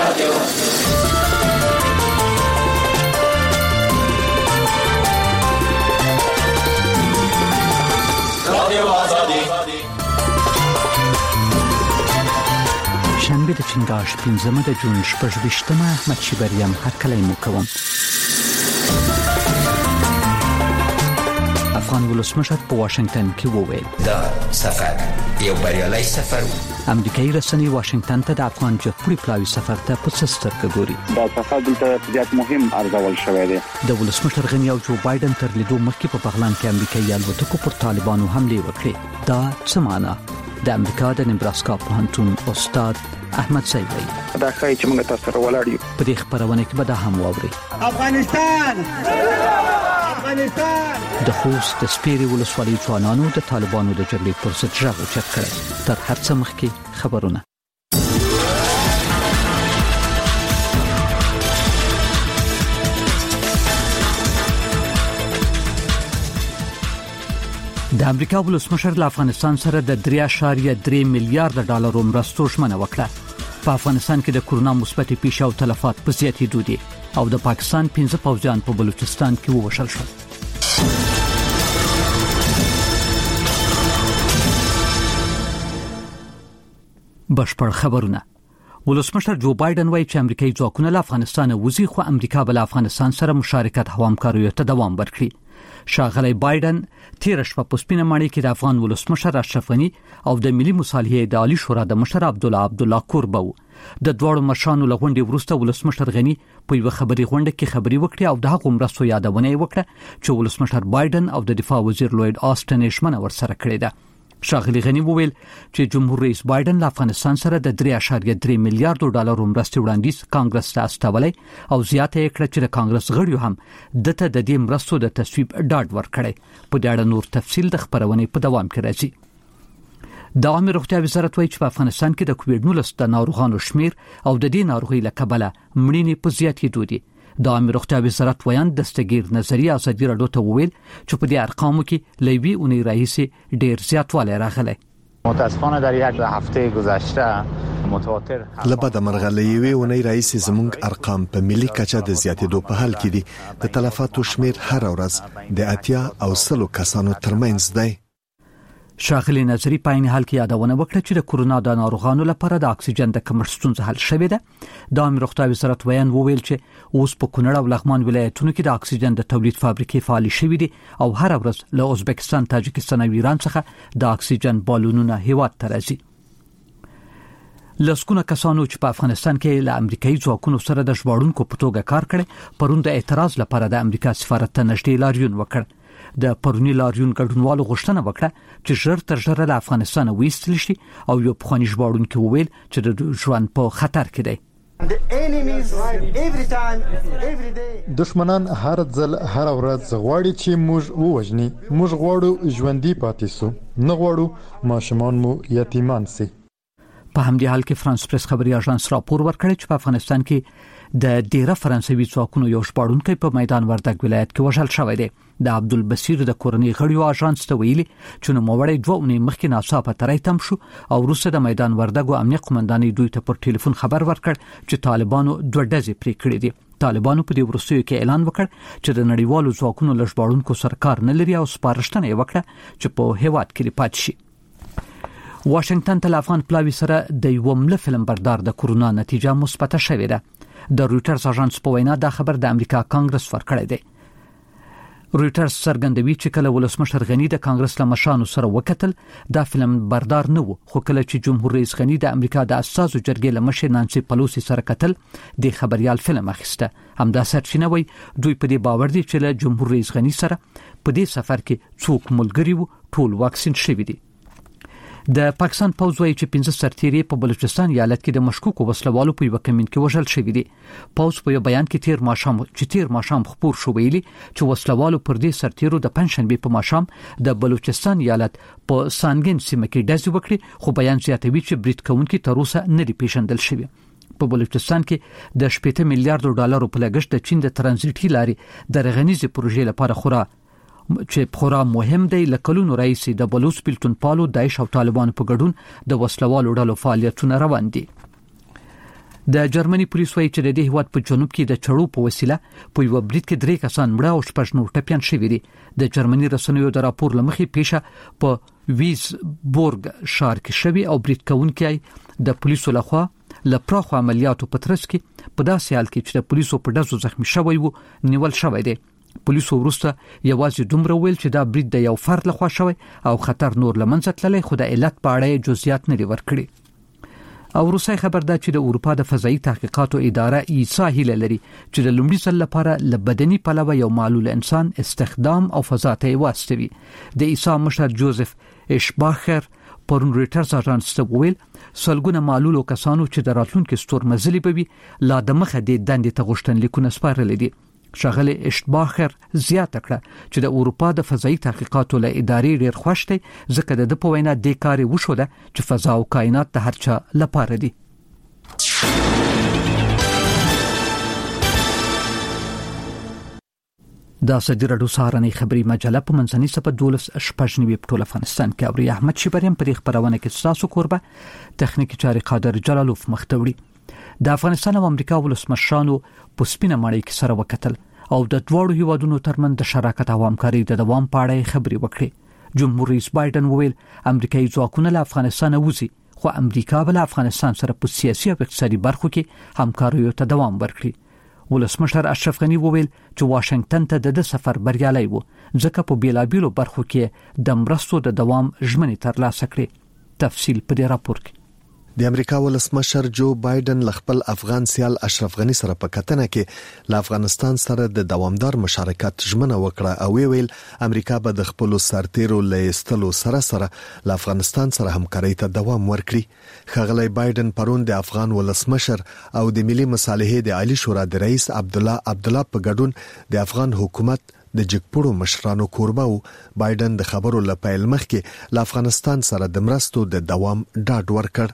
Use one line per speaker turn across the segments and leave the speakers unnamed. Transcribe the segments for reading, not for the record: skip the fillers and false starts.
شنبه د چنګاش 15 د جون 28 احمد شبریم هرکلی مو کوم. افغان ولسمشر په واشنگټن کې وویل
دا سفر یو بریالي سفر و.
امریکایي رسنۍ واشنگټن ته د افغان جګپوړي پلاوي سفر ته په سترګه ګوري.
دا سفر دلته ډېر مهم ارزول شوی دی.
د ولسمشر غنی او جو بایدن تر لیدو مخکې په بغلان کې امریکایي الوتکو پر طالبانو حمله وکړه. دا څه معنی؟ د امریکا د نیبراسکا پوهنتون استاد احمد سیدی
دا ښایي چې موږ تاسو سره ولاړ یو.
په دې خبرونه کې به دا هم واوري.
افغانستان
د خوست د سپیري ولسوالۍ ځوانانو د طالبانو د جګړې پر ضد غږ اوچت کړی. تر هر څه مخکې خبرونه. د امریکا ولسمشر له افغانستان سره د 3.3 میلیارډ ډالرو مرستو ژمنه وکړه. په افغانستان کې د کورونا مثبت پیښې او تلفات په زیاتېدو دي او د پاکستان 15 پوځیان په بلوچستان کې ووژل شول. بشپړ خبرونه. ولسمشر جو بایدن وایي چې امریکایي ځواکونه له افغانستان وځي، خو امریکا بل افغانستان سره مشارکت او همکاري ته دوام ورکړي. ښاغلی بایدن تیر شپه په سپینه ماڼۍ کې د افغان ولسمشر اشرف غني او د ملي مصالحې د عالی شورا د مشر عبدالله کوربه د دوړو مشرانو له غونډې وروسته ولسمشر غني په یو خبري غونډه کې خبري وکړه او د هغو مرستو یادونه وکړه چې ولسمشر بایدن او د دفاع وزیر لوید آسټن یې ژمنه ورسره کړې ده. ښاغلی غني وویل چې جمهور رئیس بایدن له افغانستان سره د 3.3 میلیارډ ډالرو مرستې وړاندیز کانګرس ته استولې او زیاته یې کړه چې د کانګرس غړیو هم دته د دې مرستو د تصویب ډاډ ورکړي. په دې اړه نور تفصیل د خبرونې په دوام کې راځي. د عامه روغتیا وزارت وایي چې په افغانستان کې د کووډ-19 د ناروغانو شمیر او د دې ناروغۍ له کبله مړینې په زیاتېدو دي. د عامه روغتیا وزارت ویان دستګیر نظریه ازادي راډیو ته وویل چې په دې ارقامو کې لوی اونۍ راهیسې ډېر زیاتوالی راغلی.
متاسفانه در یک هفته گذشته متواتر
لبد مرغلې اونۍ راهیسې زموږ ارقام په ملي کچه د زیاتېدو په حال کې دي. د تلفاتو شمیر هر ورځ د 80 او 100 کسانو ترمنځ دی.
ښاغلی نظری په عین حال کې یادونه وکړه چې د کورونا د ناروغانو لپاره د اکسیجن د کمښت ستونزه حل شوې ده. د عامه روغتیا وزارت ویان وویل چې اوس په کونړ او لغمان ولایتونو کې د اکسیجن د تولید فابریکې فعال شوې دي او هر ورځ له ازبکستان، تاجکستان او ایران څخه د اکسیجن بالونونه هیواد ته راځي. لسکونه کسانو چې په افغانستان کې له امریکایي ځواکونو سره د ژغورونکو په توګه کار کړي پرون د اعتراض لپاره د امریکا سفارت ته نږدې لاریون وکړ. د پرونی لاریون ګډونوالو غوښتنه وکړه چې ژر تر ژره له افغانستان وایستل شي او یو پخوانی ژغورونکی وویل چې د ژوند په خطر کې دی.
دشمنان هر ځل هر ورځ غواړي چې موږ ووژني. موږ غواړو ژوندۍ پاتې سو، نه غواړو ماشومان مو یتیمان سي.
په همدې حال کې فرانس پریس خبري اژانس راپور ورکړی چې په افغانستان کې د ډیره فرانسوي ځواکونو یو ژغورونکی په میدان وردګ ولایت کې وژل شوی دی. د عبدالبصیر د کورنۍ غړیو اژانس ته ویلي چې نو موړی 2 اونۍ مخکې ناڅاپه ترای تم شو او وروسته د میدان وردګ امنیه قومندانۍ دوی ته پر ټلیفون خبر ورکړ چې طالبانو 2 ډزې پرې کړې دي. طالبانو په دې وروستیو کې اعلان وکړ چې د نړیوالو ځواکونو له ژغورونکو سره کار نه لري او سپارښتنه یې وکړه چې په هیواد کې پاتې شي. واشنگټن ته افغان پلاوی سره د یو ملي فلم بردار د کورونا نتیجه مثبت شوې ده. د رويټرز اژانس په وینا دا خبر د امریکا کانګرس ورکړی دی. رويټرز څرګندوي چې کله ولسمشر غني د کانګرس له مشرانو سره وکتل دا فلم بردار نه و، خو کله چې جمهور رئیس غني د امریکا د اساسو جرګې له مشر نانسي پلوسی سره کتل د خبريال فلم اخیسته. همدا سرچینه وي دوی په دې باور دي چې له جمهور رئیس غني سره په دې سفر کې څوک ملګری وو، ټول واکسین شوي دي. د پاکستان پوځ وايي چې 15 سرتیري په بلوچستان ایالت کې د مشکوکو وسلوالو په یو کمین کې وژل شوي دي. پوځ په یو بیان کې تیر ماښام خبر شو ویلي چې وسلوالو پر دې سرتیرو د پنځشنبه په ماښام د بلوچستان ایالت په سانګین سیمه کې ډزې وکړي، خو بیان زیاتوي چې برید کوونکي تر اوسه نه دي پیژندل شوي. په بلوچستان کې د 80 میلیارډ ډالرو په لګښت د چین د ترانزیټي لارې د رغنیزې پروژې لپاره خورا مهم دی. لکلونو رئیس د بلوچ بلتون پالو داعش او طالبان په ګډون د وسلوالو ډلو فعالیتونه روان دي. د جرمني پولیس وایي چې د دې هیواد په جنوب کې د چړو په وسیله په یو برید کې 3 کسان مړه او 6 نور ټپيان شوي دي. د جرمني رسنیو د راپور لمخې پیښه په ویزبورګ ښار کې شوی او برید کوونکي د پولیسو لخوا لپاره عملیاتو په ترڅ کې په داسې حال کې چې د پولیسو په ډزو زخمی شوی وو نیول شوی دی. پولیسو ورسته یوازې دومره ویل چې دا برید د یو فرد لخوا شوی او خطر نور لمنځه تللی، خو د علت په اړه جزئیات نه ورکړي. او روسي خبر ده چې د اروپا د فضایي تحقیقاتو اداره ایسا هیله لري چې د لومړي ځل لپاره لبدني پلوه یو معلول انسان استخدام او فضا ته واستوي. د ایسا مشر جوزف اشباخر پرون ریټرز اژانس ته ویل سلګونه معلول کسانو چې د راتلونکو ستورمزلي بوي لا د مخه د دندې ته غوښتنلیکونه سپارل دي. شغله اشتباخر زیاته کړه چې د اروپا د فضایي تحقیقاتو له ادارې ډیر خوښ دی ځکه د په وینا د کاري وشو ده چې فضا او کائنات د هر چا لپاره دي. دا سجرډو سارنې خبري مجله په منځني سپه 12 شپږنیو په ټول افغانستان کې اوري. احمد شیبریم په خبرونه کې تاسو کوربه تخنیکی چاري قادر جلالوف مختوړي. د افغانستان او امریکا ولسمشرانو په سپینه ماڼۍ کې سره وکتل او د دوړو هیوادونو ترمن د شراکت او همکاري د دوام په اړه خبري وکړي. جمهور رئیس بایدن وویل امریکایي ځواکونه له افغانستان وځي خو امریکا بل افغانستان سره په سیاسي او اقتصادي برخو کې همکاري ته دوام ورکړي. ولسمشر اشرف غنی وویل چې واشنگټن ته د سفر بریالي وو ځکه په بیلابیلو برخو کې د مرستو د دوام ژمنې ترلاسه کړې. تفصیل په دې راپور کې.
د امریکا ولسمشر جو بایدن خپل افغان سیال اشرف غنی سره په کتنه کې له افغانستان سره د دوامدار مشارکت ژمنه وکړه او ویل امریکا به د خپل سرتیرو لیستلو سره له افغانستان سره همکاري ته دوام ورکړي. خغلی بایدن پرون د افغان ولسمشر او د ملي مصالحې د عالی شورا د رئیس عبدالله په ګډون د افغان حکومت د جګپړو مشرانو کوربه او بایدن د خبرو لپاره مخکې له افغانستان سره د مرستو د دوام ډاډ ورکړ.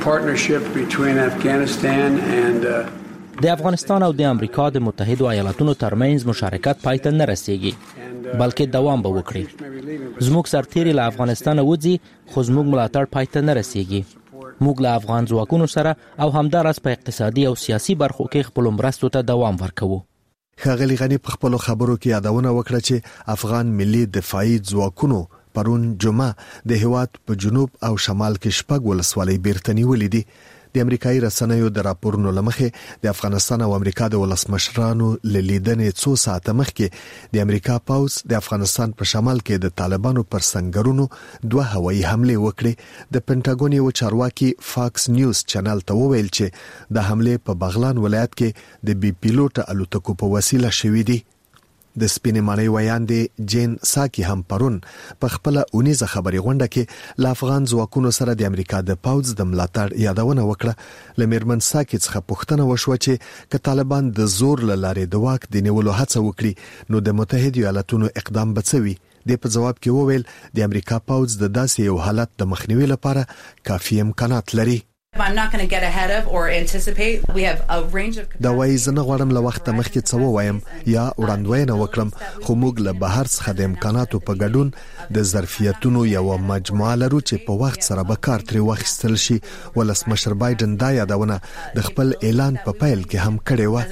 د افغانستان او د امریکا د متحده ایالاتونو ترمنځ مشارکت پای ته نه رسیږي بلکې دوام به وکړي. زموږ سرتیري له افغانستان وځي خو زموږ ملاتړ پای ته نه رسیږي. موږ له افغان ځواکونو سره او همدارس په اقتصادي او سیاسي برخو کې خپل مرستو ته دوام ورکوو.
خغلی غنی په خپل خبرو کې یادونه وکړه چې افغان ملي دفاعي ځواکونو پرون جمعه د هیواد په جنوب او شمال کې شپږ ولسوالۍ بیرته نیولې دي. د امریکایي رسنیو د راپورونو لمخې د افغانستان او امریکا د ولسمشرانو لیدنې څو ساعته مخکې د امریکا پوځ د افغانستان په شمال کې د طالبانو پر سنگرونو 2 هوایي حمله وکړې. د پینټاګون یو چارواکي فاکس نیوز چینل ته وویل چې د حمله په بغلان ولایت کې د بي پیلوټ الوتکو په وسیله شوې دي. د سپینې ماڼۍ ویاندې جین ساکی هم پرون په خپل اونیزه خبري غونډه کې ل افغان ځواکونو سره د امریکا د پوځ د ملاتړ یادونه وکړه. لمیرمن ساکی څخه پوښتنه وشوه چې ک طالبان د زور لارې د واک د نیولو هڅه وکړي نو د متحده ایالاتونو اقدام بڅوي. د په جواب کې وویل د امریکا پوځ د داسې یو حالت د مخنیوي لپاره کافي امکانات لري.
I'm not going to get ahead of or anticipate. We have a range of
دا وایي زنه غواړم له وخت مخکې څه وایم یا وړاندوینه وکړم خو موږ له بهر څخه د امکاناتو په ګډون د ظرفیتونو یو مجموعه لرو چې په وخت سره به کار ترې واخیستل شي. ولسمشر بایدن دا یادونه د خپل اعلان په پیل کې هم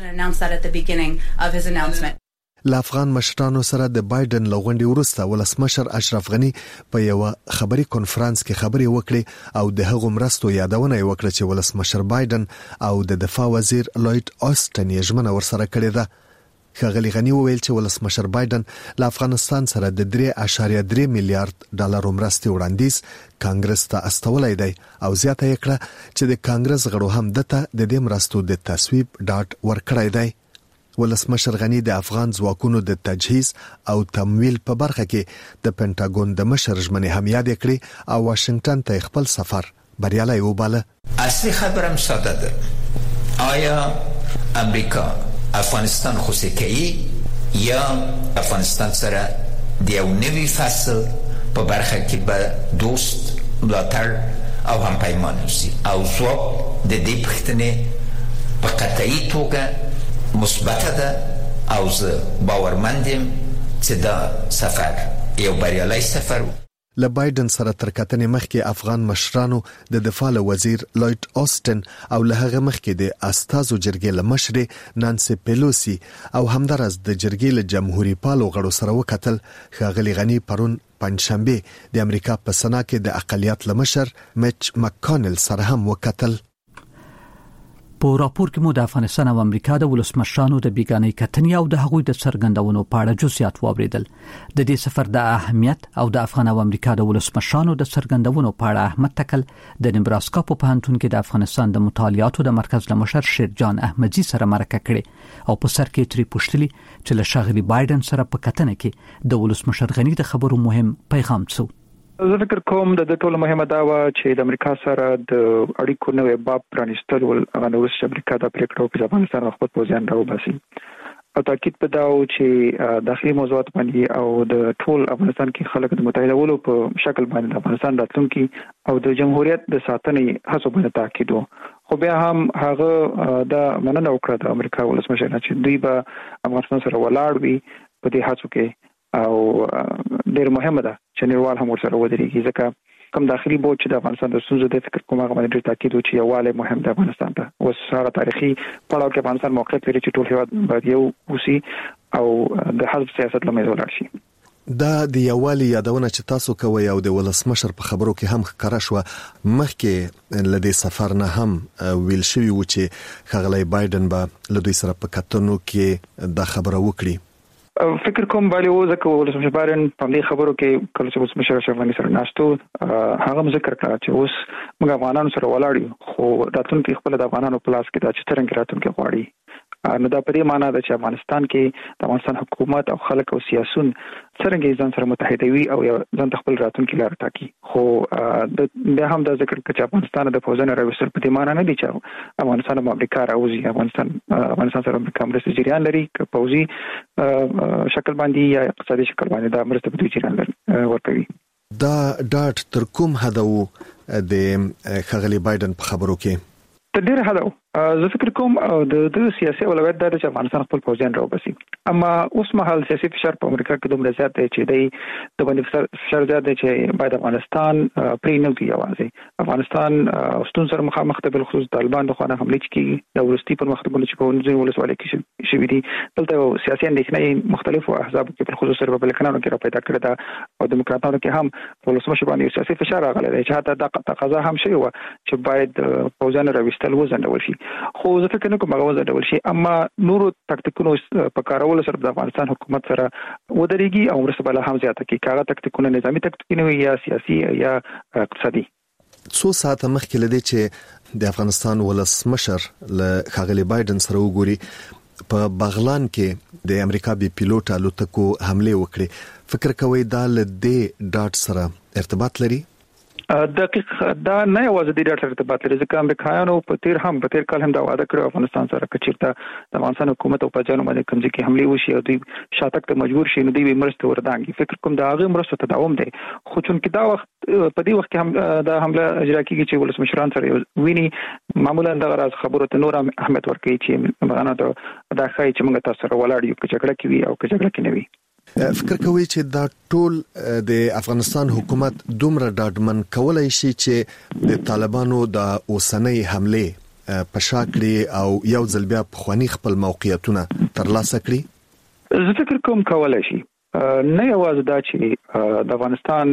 کړې و. ل افغان مشرانو سره د بایدن لغونډي ورسته ولسمشر اشرف غنی په یو خبري کانفرنس کې خبري وکړي او د هغو مرستو یادونه وکړه چې ولسمشر بایدن او د دفاع وزیر لوید اوستن یې ژمنه ورسره کړې ده. خغلی غنی وویل چې ولسمشر بایدن ل افغانستان سره د 3.3 میلیارډ ډالر مرستې وړاندیز کانګرس ته استولای دی او زیاته یې کړه چې د کانګرس غړو هم دته د دې مرستو د تصویب ډاټ ورکړی دی. ولسمشر غنی د افغان ځواکونو د تجهیز او تمویل په برخه کې د پینټاګون د مشر ژمنې هم یاد کړې او واشنگټن ته خپل سفر بریالي وباله.
اصلي خبرم ساده ده. آیا امریکا افغانستان خوشی کوي یا افغانستان سره د یو نوي فصل په برخه کې به دوست ملاتړ او همپیمان اوسي او ځواب د دې پوښتنې په قطعي توګه مثبت ده او زه باورمند یم چې دا سفر یو بریالی سفر
له بایدن سره تر کتنې مخکې افغان مشرانو د دفاع وزیر لوید آستن او له هغه مخکې د استازو جرګې له مشرې نانسي پیلوسی او همدارس د جرګې له جمهوریت پالو غړو سره وکتل. ښاغلي غنی پرون پنځشنبه د امریکا په سنا کې د اقلیت لمشر میچ مکانل سره هم وکتل.
په راپور کې مو د افغانستان او امریکا د ولسمشرانو د بیګانۍ کتنې او د هغوی د څرګندونو په اړه جزئیات واوریدل. د دې سفر د اهمیت او د افغان او امریکا د ولسمشرانو د څرګندونو په اړه احمد تکل د نیبراسکا په پوهنتون کې د افغانستان د مطالعاتو د مرکز لمشر شیرجان احمدزي سره مرکه کړې او په سر کې تری پوښتلي چې له ښاغلي بایدن سره په کتنه کې د ولسمشر غنی د خبرو مهم پیغام څه.
زه فکر کوم د ټولو مهمه دا و چې د امریکا سره د اړیکو نوې باب پرانیستل ول هغه نو چې امریکا د پریکړو په افغانستان خپل پوزیان راوباسي او تاکید په دا و چې داخلي موضوعات باندې او د ټول افغانستان کې خلک د متحده ولو په شکل باندې د افغانستان راتلونکي او د جمهوریت د ساتنې هڅو باندې تاکید و. خو بیا هم هغه د مننه وکړه د امریکا ولسمشر چې دوی به افغانستان سره ولاړ وي په دې هڅو کې او ډېر مهمه ده چې نړیوال هم ورسره ودرېږي ځکه کوم داخلي بوج چې د افغانستان د ستونزو د فکر کومه باندې ډېر تاکید و چې یووالی مهم دی افغانستان ته. اوس هغه تاریخي پړاو کې افغانستان موقعیت لري چې ټول هیواد باید یو اوسي او د حزب سیاست لمه ولاړ شي.
دا د یووالي یادونه چې تاسو کوي او د ولسمشر په خبرو کې هم ښکاره شو مخکې لدې سفر نه هم ویل شوی و چې ښاغلی بایدن به له دوی سره په کتنو کې د خبرو وکړي.
فکر کوم باندې و ځکه ولسمشر بایدن په دې خبرو کې کله چې ولسمشر اشرف سره ناشته هغه ذکر کړ چې اوس موږ افغانانو سره ولاړ یو خو راتلونکي خپل د افغانانو په لاس کې دا چې څنګه راتلونکي غواړي. نو دا په دې معنی ده چې افغانستان کې د افغانستان حکومت او خلک او سیاسيون څنګه ځان سره متحد وي او ځان خپل راتلونکي لار ټاکي. خو د هم د ذکر چې افغانستان د فوجونو راوستل په دې معنی نه دي چې افغانستان او امریکا راوځي. افغانستان سره امریکا مرسته جریان لري که پوځي شکل باندې یا اقتصادي شکل باندې دا مرسته په دې جریان ورکوي.
دا ډاټ تر کوم حد وو د ښاغلي بایدن په خبرو کې؟
تر ډیره حد زه فکر کوم د سیاسي اولویت د افغانستان خپل پوځیان راوباسي. اما اوس مهال سیاسي فشار په امریکا کې دومره زیات دی چې د باندې فشار زیات دی چې باید افغانستان پرې نه دی یوازې افغانستان ستون سره مخامخ ته بل خصوص طالبان د خانه حمله کوي د ورستي پر مختلفو چې په ونځي ولسوالۍ کې شوې دي دلته سیاسي اندېښنې مختلفو احزاب کې په خصوص ریپبلیکنانو کې را پیدا کړې ده او دیموکراتانو کې هم په ولسمشر باندې سیاسي فشار راغلی دی چې حتی د تقاضا هم شوی و چې باید پوځیان راوستل وزندول شي. خو زه فکر نه کوم هغه وزندول شي اما نورو تکتیکونو په کارولو سره د افغانستان حکومت سره ودرېږي او مرسته بل هم زیاته کوي کاغه تکتیکونه نظامی تکتیکونه یا سیاسي یا اقتصادي.
څو ساعته مخکې لدی چې د افغانستان ولسمشر له ښاغلي بایدن سره وګوري په بغلان کې د امریکا بي پیلوټ الوتکو حمله وکړي فکر کوي دا له دې ډاټ سره ارتباط لري؟
دقیق دا نه یوازې د ډاټا ارتباط لري ځکه امریکایانو په تیر کال هم دا وعده کړو افغانستان سره کچیرته د افغانستان حکومت او پاجانو باندې کوم ځکه حمله وشي او دوی شاتک ته مجبور شي نو دوی مرسته وردانګي. فکر کوم دا هغه مرسته تداوم دی خو چون کې دا وخت په دې وخت کې هم دا حمله اجرا کیږي چې ولسمشران سره ویني معمولا دا راز خبرو ته نور اهمیت ورکوي چې مغانه دا ښایي چې موږ تاسو سره ولاړ یو چې جګړه کوي او چې جګړه کې نه وي.
فکر کوي چې دا ټول د افغانستان حکومت دومره ډاډمن کولای شي چې د طالبانو د اوسنۍ حمله په شاکړي او یو ځل بیا په خواني خپل موقعیتونه ترلاسه کړي؟
زه فکر کوم کولای شي نه یوازې دا چې د افغانستان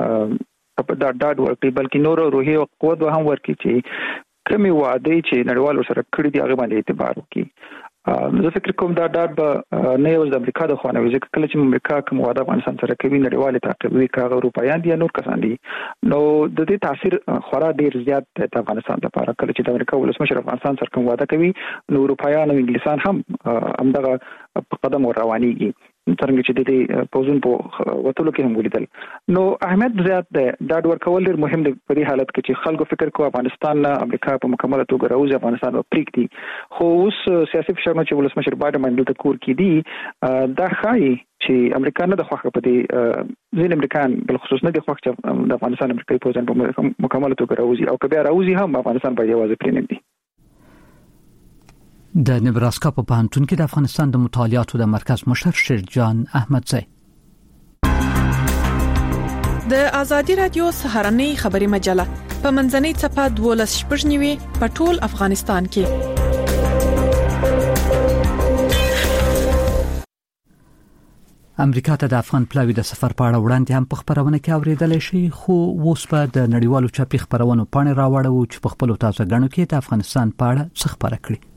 په دا ډاډ ورکړي بلکې نور روحي او قوت هم ورکړي چې کومي وعده چې نړیوال سره کړی دی هغه باندې اعتبار وکړي. زه فکر کوم دا ډاټ به نه یوازې د امریکا د خوانه وي ځکه کله چې امریکا کوم وعده افغانستان سره کوي نړیوال تعقیبوي کاغه اروپایان دي نور کسان دي نو د دې تاثیر خورا ډیر زیات د افغانستان لپاره کله چې د امریکا ولسمشر افغانستان سره کوم وعده کوي نو اروپایان او انګلیسان هم دغه قدم روانيږي څنګه چې د دې پوزون په وټولو کې هم ولیدل. نو اهمیت زیات ده ډاډ ورکول ډیر مهم دی په دې حالت کې چې خلکو فکر کوي افغانستان نه امریکا په مکمل توګه راوځي افغانستان په پریکټي خو اوس سیاسي فشار چې ولسمشر بایدن باندې د کور کې دی دا ښایي چې امریکا نه د خوښه په دې ځین امریکایان بل خصوص نه د خوښه چې د افغانستان امریکایي پوزون په مکمل توګه راوځي او کبه راوځي هم افغانستان باید یوازې پرې نه دی.
د نیبراسکا په پوهنتون کې د افغانستان د مطالعاتو د مرکز مشر شیرجان احمدزي.
د آزادي رادیو سهارنۍ خبري مجله په منځنۍ صفحه 12 په ټول افغانستان کې.
امریکا ته د افغان پلاوی د سفر په اړه وړاندې هم په خبرونه کې اوریدل شي، خو اوس په د نړیوالو چاپی خبرونو پاڼې راوړو چې په خپل تازه غنو کې د افغانستان په اړه څه خبره کړي.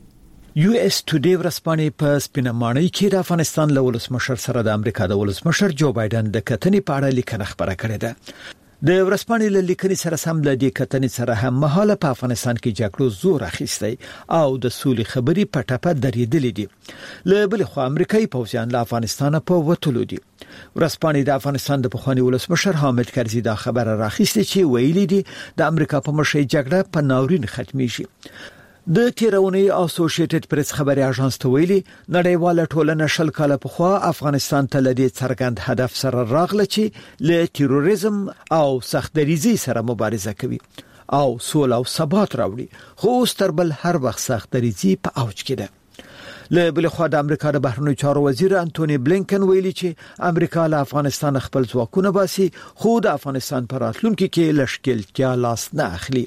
US Today ورځپاڼې په سپینمانۍ کې د افغانستان له ولسمشر سره د امریکا د ولسمشر جو بایدن د کتنې په اړه لیکنه خبره کړې ده. د ورځپاڼې له لیکنې سره سم د دې کتنې سره هم مهاله په افغانستان کې جګړو زور اخیستی او د سولې خبرې په ټپه درېدلې دي. له بل خوا امریکایي پوځیان له افغانستان په وټلو دي. ورځپاڼې د افغانستان د پخوانی ولسمشر حامد کرزي دا خبره راخیسته چې ویلي دي د امریکا په مشرۍ جګړه په ناورین ختميږي. د تیرونی اسوسییټډ پریس خبري اژانس ته ویلي نړیواله ټولنه شل کاله پخوا افغانستان ته لدی څرګند هدف سره راغله چې له تروریزم او سختدریزي سره مبارزه کوي او سول او ثبات راوړي، خو ستربل هر وخت سختدریزي په اوج کې ده. له بل خوا د امریکا د بهرنیو چارو وزیر انټونی بلینکن ویلي چې امریکا له افغانستان خپل ځواکونه باسي، خو د افغانستان پر راتلونکي کې لشکلتیا لاس نه اخلي.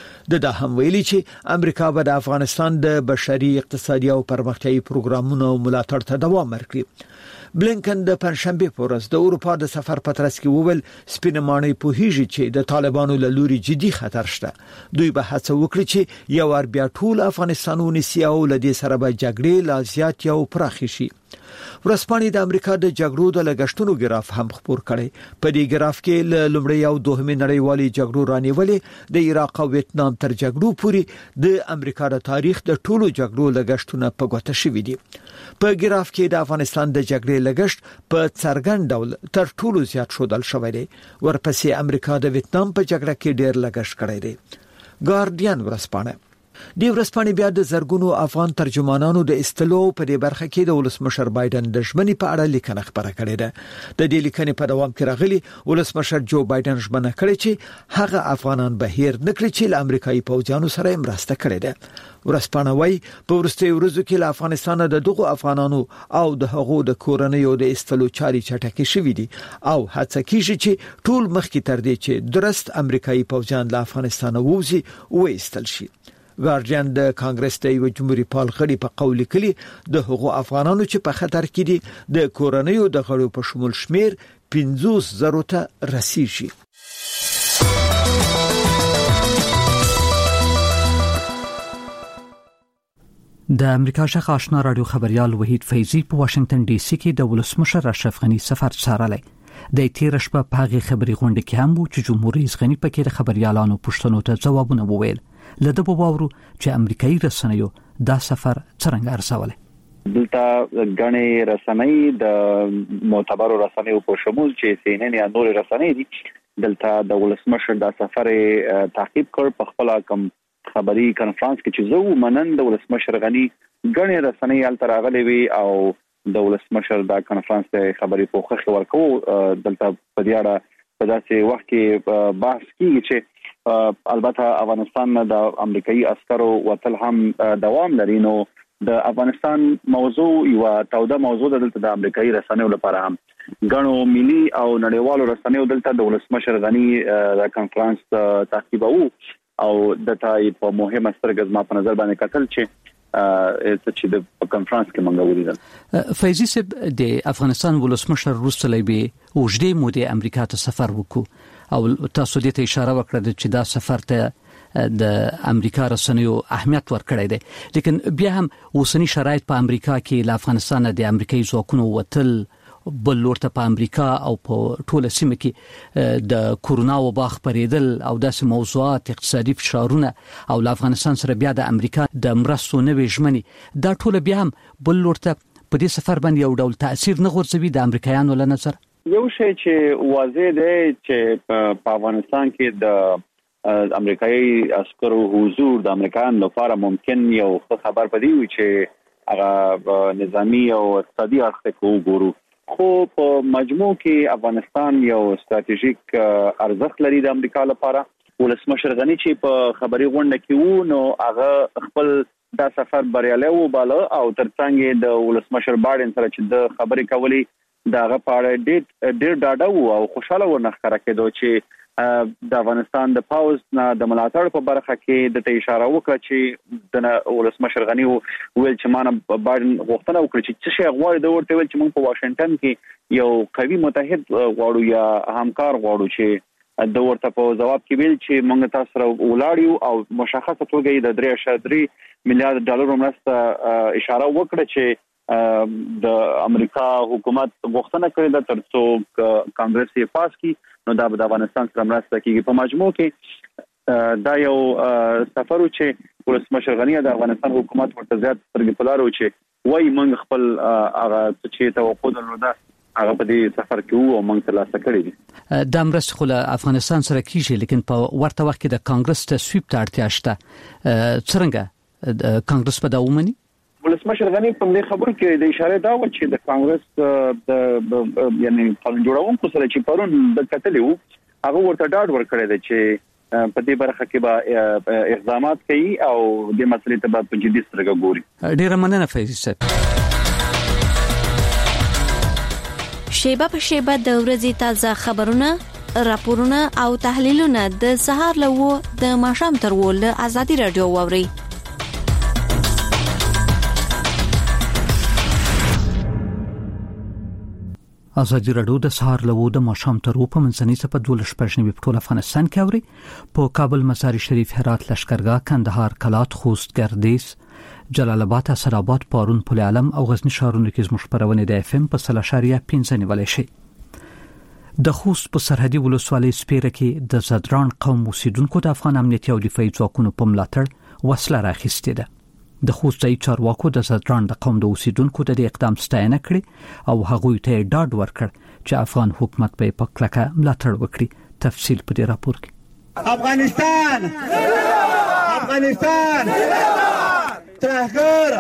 دا هم ویلي چې امریکا به د افغانستان د بشري اقتصادي او پرمختیايي پروګرامونو ملاتړ ته دوام ورکړي. بلینکن د پنځشنبه په ورځ د اروپا د سفر په ترڅ کې وویل سپینمانۍ په هیڅ چې د طالبانو له لوري جدي خطر شته. دوی به هڅه وکړي چې یو ور بیا ټول افغانستان ونیسي او له دې سره به جګړې لا زیات یو پراخ شي. ورځپاڼې د امریکا د جګړو د لګښتونو ګراف هم خبر کړي. په دې ګراف کې له لومړی او دوهمې نړیوالې جګړو رانیولې د عراق او ویتنام تر جګړو پورې د امریکا د تاریخ د ټولو جګړو لګښتونه په ګوته شوي دي. په ګراف کې د افغانستان د جګړې لګښت په څرګند ډول تر ټولو زیات شودل شوی دی. ورپسې امریکا د ویتنام په جګړه کې ډېر لګښت کړی دی. ګارډین ورځپاڼه د ورځپاڼې بیا د زرګونو افغان ترجمانانو د استلو په دې برخه کې د ولسمشر بایدن د ژمنې په اړه لیکنه خبره کړې ده. د دې لیکنې په دوام کې راغلي ولسمشر جو بایدن ژمنه کړې چې هغه افغانان به هیر نکړي چې له امریکایي پوځیانو سره مرسته کړې ده. ورځپاڼه وايي په وروستي ورځو کې له افغانستان د دغو افغانانو او د هغو د کورنیو د استلو چاري چټکې شوې دي او هڅه کیږي چې ټول مخکې تر دې چې درست امریکایي پوځیان له افغانستان ووزي وایستل شي. ګارډین د کانګرس د یو جمهوریت پال غړي په قول کلی د هغو افغانانو چې په خطر کې دي د کورنیو د غړو په شمول شمیر 50,000 ته رسیږي.
د امریکا شخص آشنا رادیو خبريال وحید فیضی په واشنگټن ډي سي کې د ولسمشر اشرف غنی سفر څارلی. د تیر شپه په هغه خبري غونډه کې هم و چې جمهور رئیس غنی پکې د خبريالانو پوښتنو ته ځوابونه وویل. لده په باورو چې امریکایي رسنیو دا سفر څنګه ارزول.
دلته غني رسنۍ د معتبر رسنیو په شمول چې CNN یا نور رسنۍ دي دلته د ولسمشر د سفر تعقیب کړ. په خپل کوم خبري کانفرنس کې چې زه منن د ولسمشر غني غني رسنۍ ال تراغلي وي او د ولسمشر د کانفرنس خبري په خوخه ورکو. دلته په دې اړه په داسې وخت کې بحث کیږي چې البته افغانستان د امریکایي عسکرو وتل هم دوام لري. نو د افغانستان موضوع یو توده موضوع دلته د امریکایي رسنیو لپاره هم غنو ملي او نړیوالو رسنیو دلته د ولسمشر غني د کانفرنس تعقیبو او دته په مهمه سترګز ما په نظر باندې کتل چې د کانفرنس کې منګه ولیدل.
فیضی صاحب د افغانستان ولسمشر روسلی به وجدي مودې امریکا ته سفر وکړو او تاسو دې ته اشاره وکړه چې دا سفر ته د امریکا رسنیو اهمیت ورکړی دی، لیکن بیا هم اوسنی شرایط په امریکا کې له افغانستان د امریکایي ځواکونو وتل بل ورته په امریکا او په ټوله سیمه کې د کورونا وبا خپرېدل او داسې موضوعات اقتصادي فشارونه او له افغانستان سره بیا د امریکا د مرستو نوې ژمنې دا ټوله بیا هم بل ورته په دې سفر باندې یو ډول تاثیر نه غورځوي د امریکایانو له نظر.
یو شی چې واضح دی چې په افغانستان کې د امریکایي عسکرو حضور د امریکایانو لپاره ممکن یو خبر پدې وي چې هغه نظامی او اقتصادي اړخ ته وګورو، خو په مجموع کې افغانستان یو ستراتیژیک ارزښت لري د امریکا لپاره. ولسمشر غنی چې په خبري غونډه کې وو نو هغه خپل دا سفر بریالی وباله او ترڅنګ د ولسمشر بایدن سره چې د خبرې کولې داغه پاړه ډېر ډاډه وو او خوشاله ورنخره کېدو چې د افغانستان د پاوز نه د ملاتړ په برخه کې د اشاره وکړه چې د ولسمشر غنی ویل چې مانه بایدن غوښتنه وکړي چې څه شی غواړي د ورته ویل چې موږ په واشنگټن کې یو قوي متحد غواړو یا همکار غواړو چې د ورته په جواب کې ویل چې موږ تاسو سره ولاړیو او مشخصه توګه د 3.3 میلیارډ ډالر مرسته اشاره وکړه چې د امریکا حکومت غوښتنه کړې ده ترڅو کانګرس یې پاس کړي نو دا د افغانستان سره مرسته کوي په مجموع کې دا یو سفر چې ولسمشر غنی د افغانستان حکومت ورته زیات سترګې په لار و چې وای موږ خپل هغه چې توقع درلوده هغه په دې سفر کې وو او موږ ترلاسه کړی دي
د امرس خو افغانستان سره کیږي لیکن په ورته وخت کې د کانګرس تصویب ته اړتیا شته څنګه کانګرس په دا ومني
ولسمشر غنی په دې خبرو کې د اشاره دا و چې د کانګرس د یعنی قانون جوړونکو سره چې پرون د کتلې وو هغه ورته ډاډ ورکړی دی چې په دې برخه کې به اقدامات کوي او د مسلې ته په جدي سترګه ګوري.
ډیره مننه فیض صاحب.
شیبه په شیبه د ورځې تازه خبرونه، راپورونه او تحلیلونه د سهار له و د ماښام تر و له ازادي رادیو واوري.
ازادي رادیو د سهار له و د ماښام تر و په منځنۍ صفه 12 په ټول افغانستان کې اوري. په کابل، مزار شریف، هرات، لشکرګاه، کندهار، کلات، خوست، ګردیز، جلال آباد، اسراباد، پارون، پل علم او غزنی ښارونو کې زموږ خبرونه د اف ام په 3.5 نیولای شي. د خوست په سرحدي ولسوالۍ سپیره کې د زدران قوم اوسیدونکو د افغان امنیتي او دفاعي ځواکونو په ملاتړ وسله راخیستې ده. د خوست ځای چارواکو د زدران د قوم د اوسیدونکو د اقدام ستاینه کړې او هغوی ته ډاډ ورکړ چې افغان حکومت به په کلکه ملاتړ وکړي. تفصیل په دې راپور کې.
افغانستان ترهګر.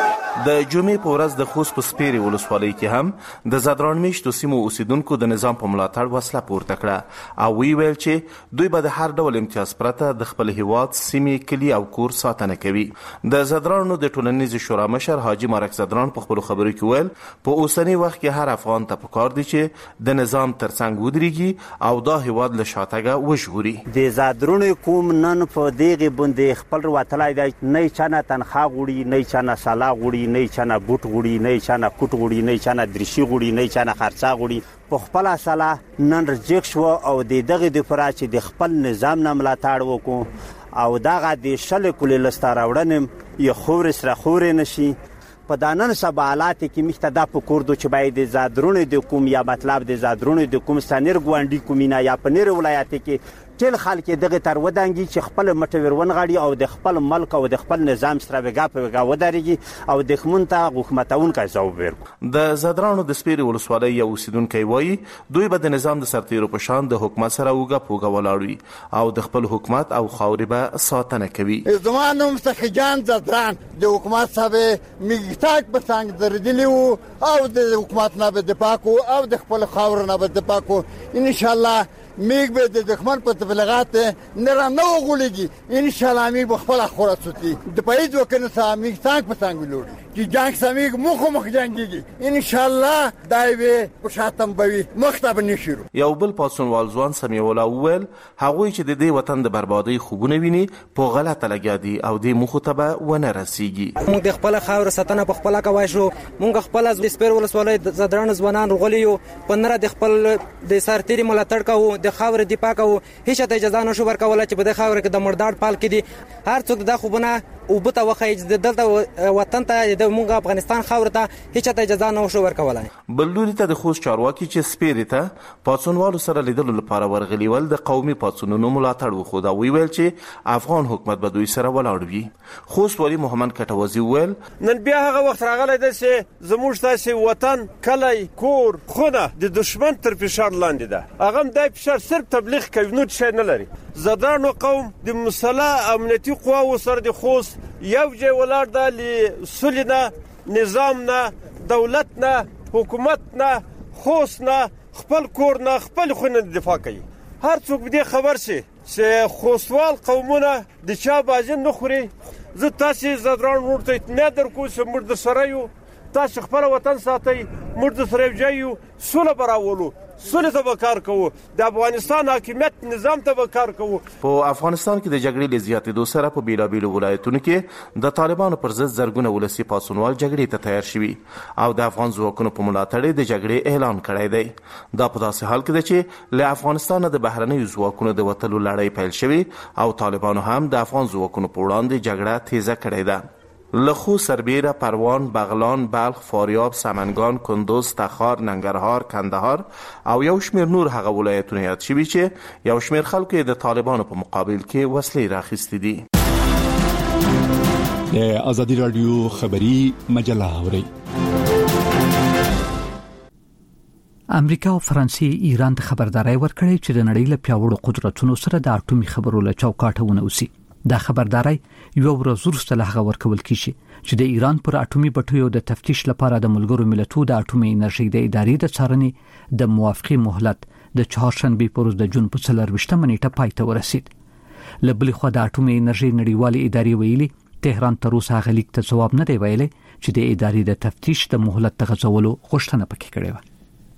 د جمعې په ورځ د خوست په سپیرې ولسوالۍ کې هم د زدران میشتو سیمو اوسیدونکو د نظام په ملاتړ وسله پورته کړه او ویل چې دوی به د هر ډول امتیاز پرته د خپل هیواد سیمې، کلی او کور ساتنه کوي. د زدرانو د ټولنیز شورا مشر حاجی مارک زدران په خپل خبرو کې ویل په اوسنی وخت کې هر افغان ته پکار دی چې د نظام ترڅنګ ودرېږي او دا هیواد له شاتګه وژغوري.
د زدرانو کوم نن په دغه باندې خپل وتلای دی، نه چانه تنخوا غوړي، نه چانه سلا غوړي، نه چانه بوت غوړي، نه چانه کوټ غوړي، نه چانه درشي غوړي، نه چانه خرڅا غوړي. په خپل اصله نن رجیک شو او دغه د فرا چې د خپل نظام نه ملاتړ وکړو او دغه د شل کولې لستاراوړنم یو خور سره خور نشي. په دانن سبالات کې مختدا په کوردو چې باید د زادرونو د کوم یا مطلب د زادرونو د کوم سنیر ګوانډي کومینا یا پنیر ولایت کې ټول خلک دغه تر ودانګي چې خپل مټور ونغړي او د خپل ملک او د خپل نظام سره وګا ودرېږي او د خمونته حکومتون کا ځواب ورکړي.
د زدرانو د سپیرې ولسوالۍ یو اوسیدونکو وایي دوی به د نظام د سرتیرو په شان د حکومت سره وګا ولاړوي او د خپل حکومت او خاورې به ساتنه کوي.
زمانوم سخجان زدران د حکومت صاحب میګتاک په څنګه درېدلی او د حکومت نه به دفاع کو او د خپل خاور نه به دفاع کو. ان شاء الله میګ به د دښمن په تبلیغات نه نو غولېږي. ان شاء الله میګ بخپل خورت سوتي د پایز وکنه سامي څنګه پسنګ لوري چې جنگ سامي مخ جنگيږي. ان شاء الله دایوي په شاتم بوي مختب نشرو.
یو بل پاسونوال ځوان سمي ولا وویل هغوی چې د دې وطن د بربادي خوبونه ویني په غلطه لګیادي او د مخاطبه ونه رسیږي.
موږ د خپل خاور ساتنه په خپل کوي شو. موږ خپل د سپیر ولسوالۍ زدران ځوانان رغلیو په نره د خپل د سرتيري ملاتړ کوو، د خاور دفاع کوو. هیڅ ته اجازه نشو ورکول چې په د خاور کې د مردار پال کې دي هر څوک د خوبونه او بته وخی د دلته وطن ته د موږ افغانستان خاور ته هیڅ ته اجازه نشو ورکول.
بلوري ته د خوست چارواکي چې سپیرې ته پاتسونوالو سره لیدلو لپاره ورغلی ول د قومي پاتسونونو ملاتړ وخو دا ویل چې افغان حکومت به دوی سره ولاړ وي. خوست ولی محمد کټوازی ویل
نن بیا هغه وخت راغلی دی چې زموږ تاسو وطن کلی کور خونه د دشمن تر فشار لاندې ده. هغه د فشار صرف تبلیغ کوي نو څه نه لري. زدرانو قوم د مسلح امنیتي قواو سره د خوست یو ځای ولاړ ده لسلینا نظام نه، دولت نه، حکومت نه، خوست نه، خپل کور نه، خپل خونه دفاع کوي. هر څوک دې خبر شي چې خوستوال قومونه د چا باجن نه خوري. زه تاسو زدران ورته نه درکو چې موږ د سره یو تاسو خپل وطن ساتئ، موږ د سره یو سوله براولو، سوله ته کار کوو، د افغانستان حاکمیت نظام ته کار کوو.
په افغانستان کې د جګړې له زیاتېدو سره په بیلابیلو ولایتونو کې د طالبانو پر ضد زرګونه ولسي پاڅونوال جګړې ته تیار شوي او د افغان ځواکونو په ملاتړ د جګړې اعلان کړی دی. دا په داسې حال کې ده چې له افغانستانه د بهرنیو ځواکونو د وتلو لړۍ پیل شوي او طالبانو هم د افغان ځواکونو په وړاندې جګړه تیزه کړې ده. لخو، سربیره، پروان، بغلان، بلخ، فاریاب، سمنگان، کندوز، تخار، ننګرهار، کندهار او یو شمیر نور هغه ولایتونه یاد شوي چې یو شمیر خلکو د طالبانو په مقابل کې وسلې راخیستې دي.
د ازادي رادیو خبری مجله اوري.
امریکا او فرانسې ایران ته خبرداري ورکړې چې د نړۍ له پیاوړو قدرتونو سره د اټومي خبرو له چوکاټه ونوسي. دا خبرداري یو ورځ وروسته له هغه ورکول کیږي چې د ایران پر اټومي بټیو د تفتیش لپاره د ملګرو ملتونو د اټومي انرژي د ادارې د څارنې د موافقه مهلت د چهارشنبه پر ورځ د جون په 24 نیټه پای ته ورسید. لبل خو د اټومي انرژي نړیوالې ادارې ویلي تهران تر اوسه هغه لیک ته جواب نه دی ویلي چې د ادارې د تفتیش د مهلت تغځولو غوښتنه پکې کړې و.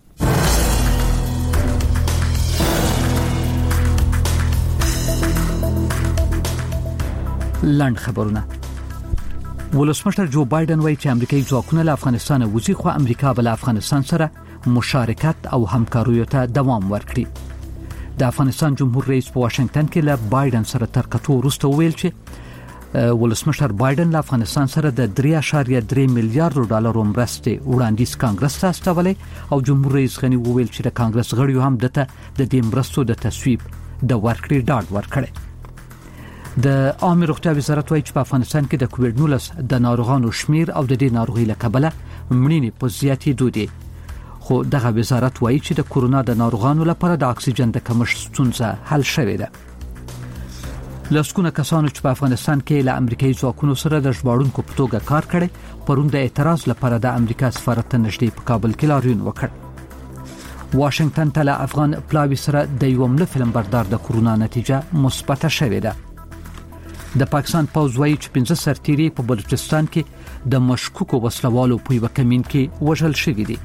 لاند خبرونه. ولسمشر جو بایدن وایي چې امریکایي ځواکونه له افغانستان وځي، خو امریکا بل افغانستان سره مشارکت او همکاري ته دوام ورکړي. د افغانستان جمهور رئیس په واشنگټن کې له بایدن سره تر کتو وروسته ویل چې ولسمشر بایدن له افغانستان سره د 3.3 میلیارډ ډالر مرستې وړاندیز کانګرس ته استولې او جمهور رئیس غني وویل چې د کانګرس غړیو هم دته د دې مرستو د تصویب د ورکړې ډاډ ورکړي. د عامه روغتیا وزارت وایي چې په افغانستان کې د کووډ-19 د ناروغانو شمیر او د دې ناروغي له کبله مړینې په زیاتېدو دي. خو دغه وزارت وایي چې د کورونا د ناروغانو لپاره د اکسیجن د کمښت ستونزه حل شوې ده. لسکونه کسانو چې په افغانستان کې له امریکایي ځواکونو سره د ژباړونکو په توګه کار کړي پرون د اعتراض لپاره د امریکا سفارت ته نږدې په کابل کې لاریون وکړ. واشنگټن ته له افغان پلاوي سره د یو ملي فلم بردار د کورونا نتیجه مثبته شوې ده. د پاکستان پوځ وایي چې 15 سرتیري په بلوچستان کې د مشکوکو وسلوالو په یو کمین کې وژل شوي دي.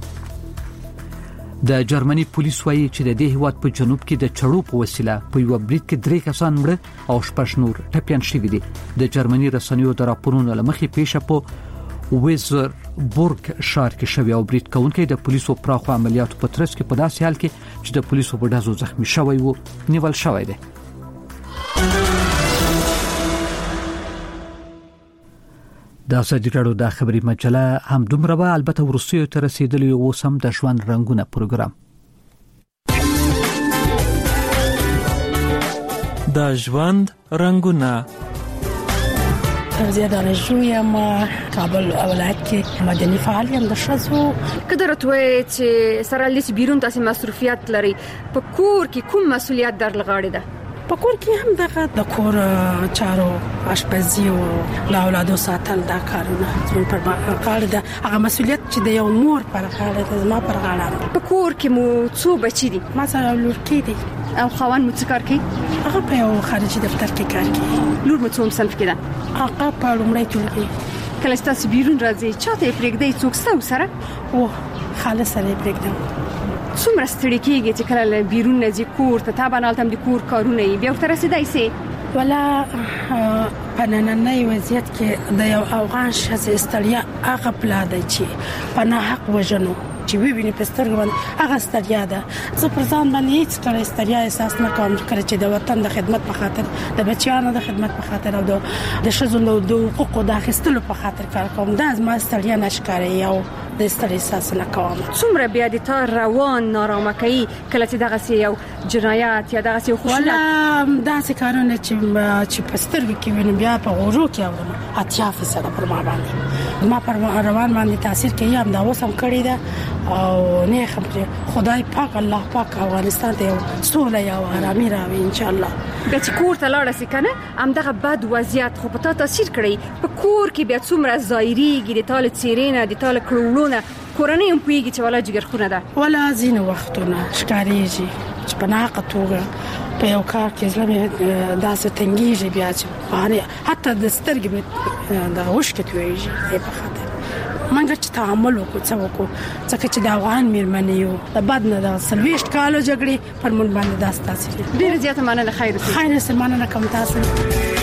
د جرمني پولیس وایي چې د دې هیواد په جنوب کې د چړو په وسیله په یو برید کې 3 کسان مړه او 6 نور ټپيان شوي دي. د جرمني رسنیو د راپورونو لمخې پیښه په ویزربورګ ښار کې شوی او برید کوونکي د پولیسو پراخو عملیاتو په ترڅ کې په داسې حال کې چې د پولیسو په ډزو زخمی شوی وو نیول شوی دی. د ازادي راډیو د خبري مجله هم دومره به البته ورسېو تر رسیدلی او سم د ژوند رنگونه پروګرام.
د ژوند رنگونه
زیاده رجوع ما کابل ولایت کې مدني فعال یم د شزو
قدرت وای چې سره لیس بیرون تاسو مصروفیت لري په کور کې کوم مسولیت در لغاړي ده؟
په کور کې هم دغه د کور چارو آشپزي او اولادو ساتل دا کارونه زموږ پر غاړه ده. هغه مسولیت چې د یو مور پر غاړه ده زما پر غاړه.
په کور کې مو څو بچی دي؟
ما سره لور کې دي
او خوان مو څه کار کوي؟
هغه په یو خارجي دفتر کې کار کوي.
لور مو څوم صنف کې ده؟
هغه په لومړی ټولګي.
کله تاسو بیرون راځي چاته پرېږدئ څوک ستاسو سره؟
او خاله سره پرېږدم.
څومره ستړي کېږي چې کله بیرون نځي کور ته تابانه التم د کور کارونه یې بیا تر رسیدای سي؟
ولا په نننۍ وضعیت کې د یو افغان شخص استړیا هغه پلا دی چې په نه حق وژنو چې وی ویني په سترګو باندې هغه ستړیا ده. زه پر ځان باندې هیڅ کله ستړیا احساس نه کوم چې د وطن د خدمت په خاطر د بچیانو د خدمت په خاطر او د شذو د حقوقو د اخیستلو په خاطر کار کوم. دا زما ستړیا نشکاري او د ستړیا احساس نه کوم.
څومره بیا د تار روان نارامه کوي کله چې دغه یو جنایت یا دغه یو خشونت
دا څه کارونه چې په سترګو کې وینم بیا په غوړو کې اورم 80% پر ما باندې ما پر روان باندې تاثیر کوي. هم دا وسم کړی ده او نه خبره خدای پاک الله پاک افغانستان ته سوله او آرامي راوي ان شاء الله.
بیا چې کور ته لاړ سي کنه هم دغه بد وضعیت خو په تاثیر کړی په کور کې بیا څومره ظاهريږي د تال چیرینه د تال کړولونه کورنۍ هم پیږي چې ولا جګر خونه ده
ولا زین وختونه ښکاریږي چې په ناقه توګه په یو کار کې زلمه داسې تنګیږي بیا چې حتی د سترګې د وشکت ویږي په خاطر موږ چې تعامل وکړو څنګه چې د افغان میرمنې یو د بد نه د سلويشت کالو جګړې پر مونږ باندې داسې تاثیر
ډیر زیاته مننه. خیر
سمانه کوم تاسو.